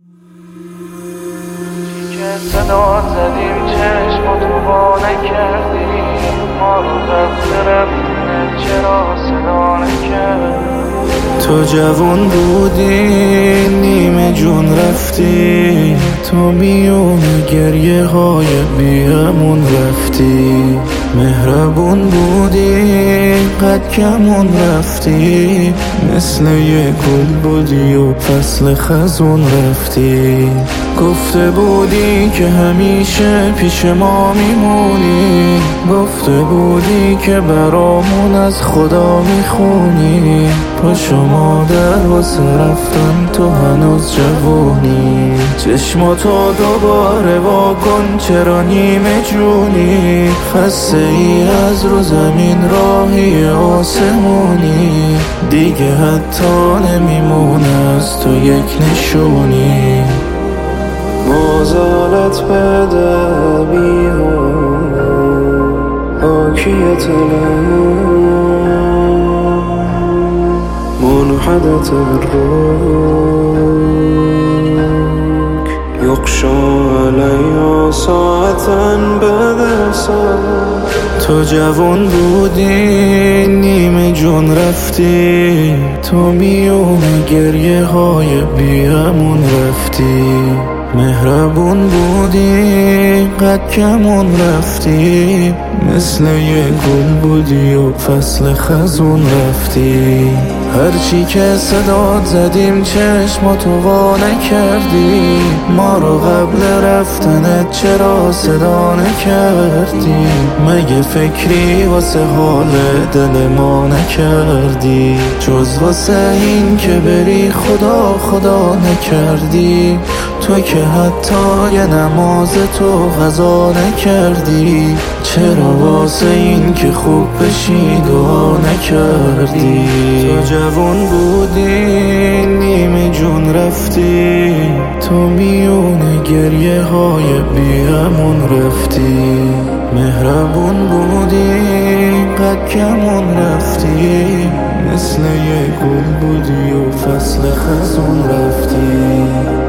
که صدا زدیم چشماتو وا نکردی، ما رو قبل رفتنت چرا صدا نکردی؟ تو جوان بودی نیمه جون رفتی، تو میون گریه های بیامون رفتی. مهربون بودی قد کمون رفتی، مثل یه گل بودی و فصل خزون رفتی. گفته بودی که همیشه پیش ما میمونی، گفته بودی که برامون از خدا میخونی. پاشو مادر واسه رفتن تو هنوز جوونی، چشماتو دوباره واکن چرا نیمه جونی. خسته ای از رو زمین راهی آسمونی، دیگه حتی نمیمونه از تو یک نشونی. مازالت بده بیها حاکیت منحدة الروك يغشى عليها ساعة بعد ساعة. تو جوان بودی نیمه جون رفتی، تو میون گریه های بیامون رفتی. مهربون بودی قد کمون رفتی، مثل یه گل بودی و فصل خزون رفتی. هرچی که صدات زدیم چشماتو وا نکردی، ما رو قبل رفتنت چرا صدا نکردی؟ مگه فکری واسه حال دل ما نکردی؟ جز واسه این که بری خدا خدا نکردی؟ تو که حتی یه نماز تو قضا نکردی، چرا واسه این که خوب بشی دعا نکردی؟ تو جوان بودی نیمه جون رفتی، تو میون گریه های بیامون رفتی. مهربون بودی قد کمون رفتی، مثل یه گل بودی و فصل خزون رفتی.